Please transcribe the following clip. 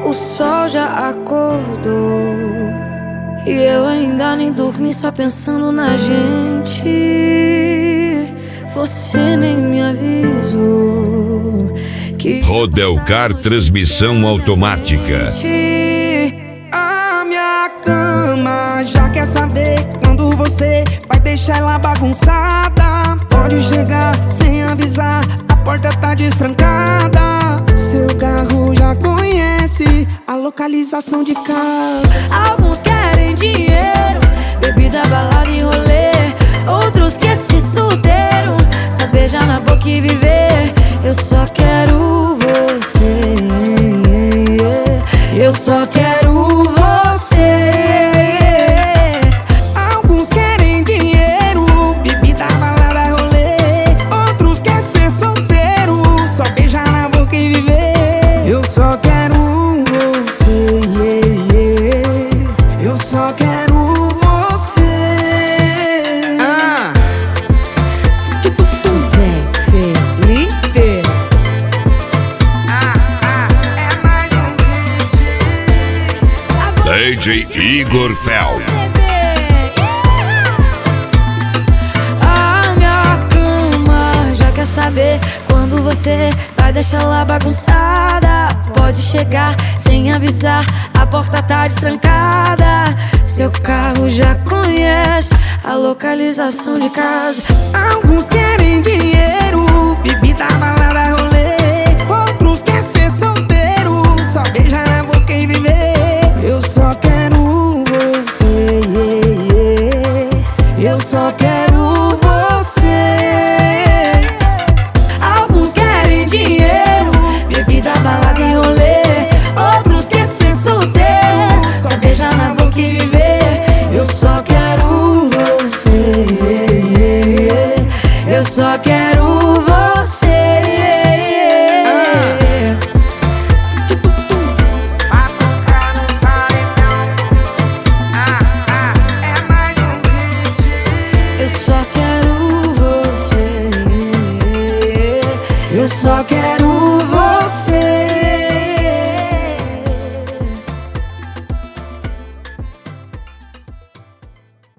O sol já acordou e eu ainda nem dormi, só pensando na gente. Você nem me avisou que Rodelcar transmissão automática. A minha cama já quer saber quando você vai deixar ela bagunçada. Pode chegar sem avisar, a porta tá destrancada. Seu carro já conhece a localização de casa. alguns querem dinheiro, bebida, balada e rolê. Outros querem ser solteiro, só beijar na boca e viver. Eu só quero você, eu só quero você. Alguns querem dinheiro, bebida, balada, rolê. Outros querem ser solteiro, só beijar na boca e viver. Eu só quero você, eu só quero você. Zé Felipe. É mais um hit. DJ Igor Fel. A minha cama já quer saber quando você vai deixar lá bagunçada. Pode chegar sem avisar, a porta tá destrancada. Seu carro já conhece a localização de casa. Alguns querem dinheiro, bebida, balada, rolê. Outros querem ser solteiro, só beijar na boca e viver. Eu só quero você, eu só quero você. Alguns querem dinheiro, bebida, balada e rolê. Outros querem ser solteiro, só beijar na boca e viver. Eu só quero você, eu só quero você. Eu só quero você, Eu só quero